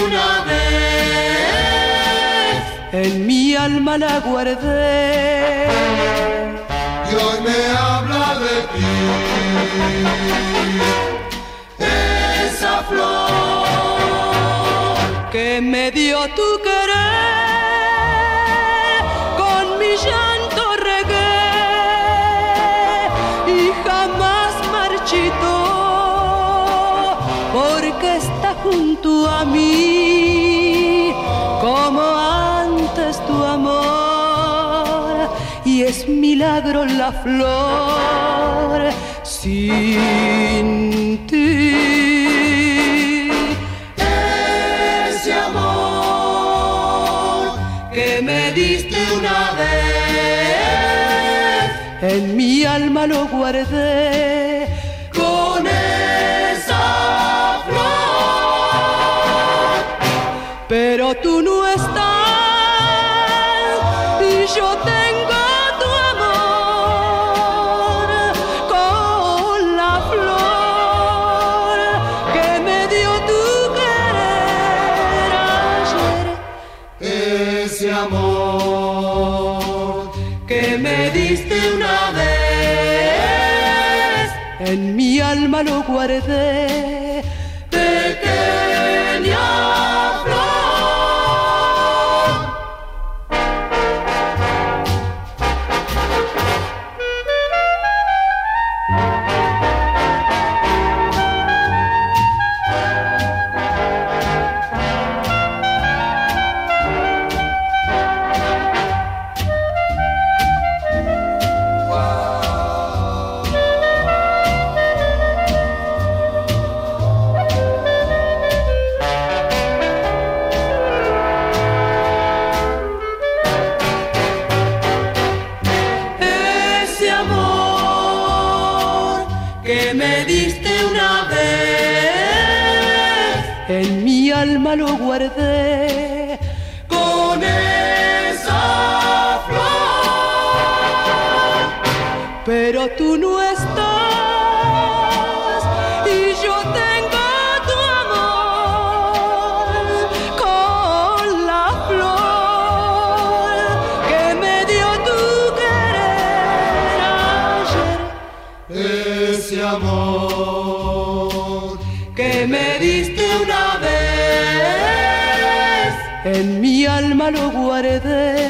una vez, en mi alma la guardé. y hoy me habla de ti. Esa flor Que me dio tu querer, con mi llanto regué y jamás marchitó, porque está junto a mí como antes tu amor, y es milagro la flor sin ti. ese amor Que me diste una vez, en mi alma lo guardé. con esa flor, Pero tú no estás y yo tengo tu amor con la flor que me dio tu querer ayer. ese amor Que me diste una vez, en mi alma lo guardé. pequeña flor. Ese amor que me diste una vez, en mi alma lo guardé. Con esa flor, Pero tú no estás y yo tengo tu amor con la flor que me dio tu querer ayer. ese amor Que me diste una vez, en mi alma lo guardé.